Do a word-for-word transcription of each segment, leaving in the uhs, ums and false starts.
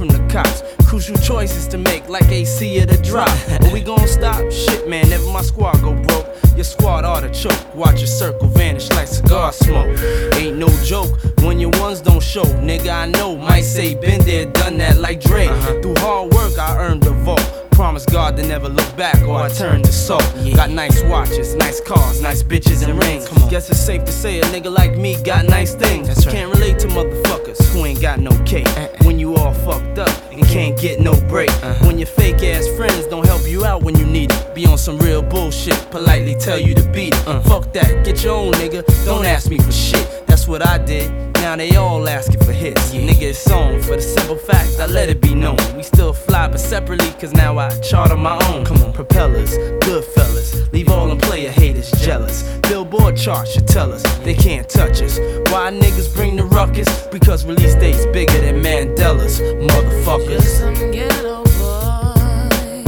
from the cops. Crucial choices to make, like A C at a drop. Are we gon' stop? Shit, man, never my squad go broke. Your squad oughta choke. Watch your circle vanish like cigar smoke. Ain't no joke when your ones don't show. Nigga, I know, might say been there, done that like Dre. Uh-huh. Through hard work, I earned the vault. Promise God to never look back or I turn to salt. Yeah. Got nice watches, nice cars, nice bitches and rings. Guess it's safe to say a nigga like me got nice things. That's right. Can't relate to motherfuckers who ain't got no cake. Uh-uh. When you all fucked up and can't get no break. Uh-huh. When your fake ass friends don't help you out when you need it. Be on some real bullshit, politely tell you to beat it. Uh. Fuck that, get your own nigga, don't ask me for shit. That's what I did. Now they all asking for hits. Yeah. Nigga, it's on for the simple fact I let it be known. We still fly but separately, cause now I charter my own. Come on, propellers, good fellas, leave all them player haters jealous. Billboard charts should tell us they can't touch us. Why niggas bring the ruckus? Because release dates bigger than Mandela's, motherfuckers. Just some ghetto boy,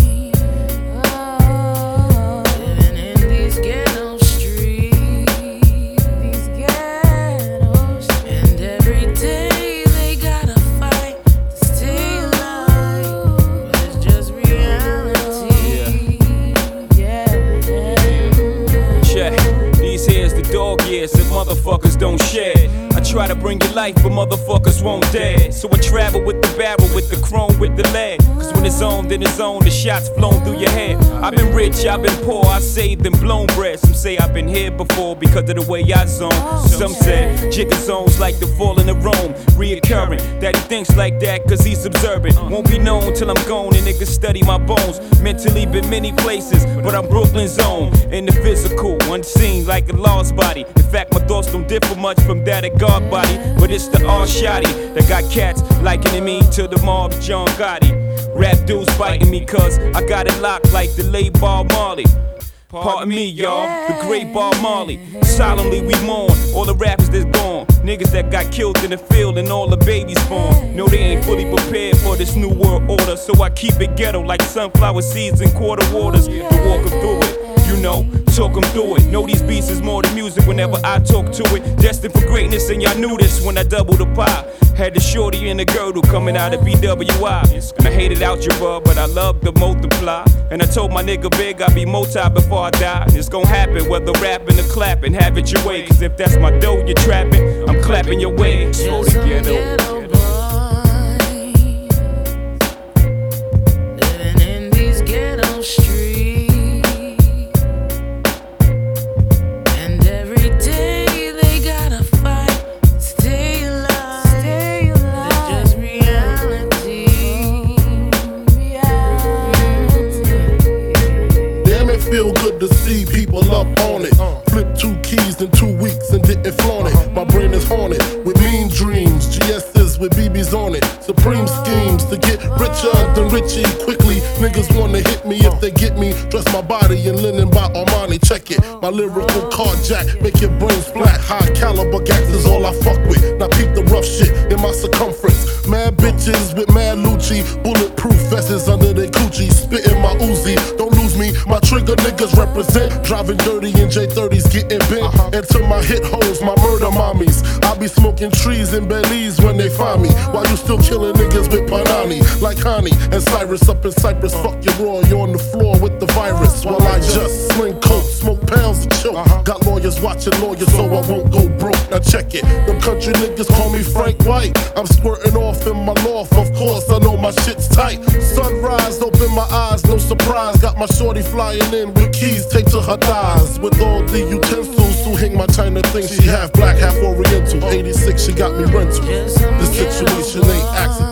oh, living in these ghetto streets, these ghetto streets. And every day they gotta fight to stay alive, but it's just reality. Yeah, yeah. Check. These here's the dog years that motherfuckers don't share. I try to bring you life, but motherfuckers won't dare. So I travel with the barrel, with the chrome, with the lead. Cause when it's on, then it's on, the shots flown through your head. I've been rich, I've been poor, I saved and blown bread. Some say I've been here before because of the way I zone. Some said jigger zones like the falling of Rome. Reoccurring, that he thinks like that cause he's observant. Won't be known till I'm gone and niggas study my bones. Mentally been many places, but I'm Brooklyn's own. In the physical, unseen like a lost body. In fact, my thoughts don't differ much from that of God body, but it's the all shotty that got cats likening me to the mob John Gotti. Rap dudes fighting me cause I got it locked like the late Bob Marley. Pardon me, y'all, the great Bob Marley. Solemnly we mourn all the rappers that's gone, niggas that got killed in the field and all the babies born. No, they ain't fully prepared for this new world order, so I keep it ghetto like sunflower seeds and quarter waters to walk them through it. You know, talk them through it. Know these beats is more than music whenever I talk to it. Destined for greatness and y'all knew this when I doubled the pie. Had the shorty and the girdle coming out of B W I. And I hated algebra, but I loved the multiply. And I told my nigga Big I'd be multi before I die. It's gon' happen whether rapping or clapping. Have it your way, cause if that's my dough you're trapping, I'm clapping your way. Slow to get over. Feel good to see people up on it. Flip two keys in two weeks and didn't flaunt it. My brain is haunted with mean dreams, G S's with B B's on it. Supreme schemes to get richer than Richie quickly. Niggas wanna hit me if they get me. Dress my body in linen by Armani, check it. My lyrical carjack, make your brains flat. High caliber gas is all I fuck with. Now peep the rough shit in my circumference. Mad bitches with mad Lucci, bulletproof vests under their coochie. Spitting my Uzi, don't lose me. My trigger niggas represent. Driving dirty in J thirties, getting bent. Enter my hit holes, my murder mommies. I be smoking trees in Belize when they find me. While you still killing niggas with Panani. Like Connie and Cyrus up in Cyprus. Fuck your raw, you on the floor with the virus. While I just sling coke, smoke pounds and choke. Got lawyers watching lawyers so I won't go broke. Now check it, them country niggas call me Frank White. I'm squirting off in my loft, of course I know my shit's tight. Sunrise, open my eyes, no surprise. Got my shorty flying in with keys taped to her thighs. With all the utensils to hang my China thing. She half black, half oriental. eighty-six, she got me rental. This situation ain't accidental.